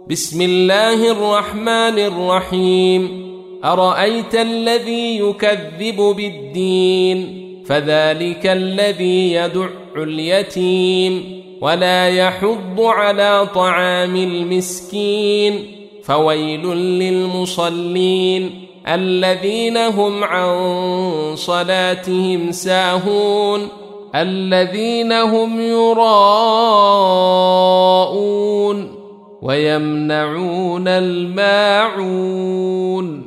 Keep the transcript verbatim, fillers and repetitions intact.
بسم الله الرحمن الرحيم أرأيت الذي يكذب بالدين فذلك الذي يدع اليتيم ولا يحض على طعام المسكين فويل للمصلين الذين هم عن صلاتهم ساهون الذين هم يراءون ويمنعون الماعون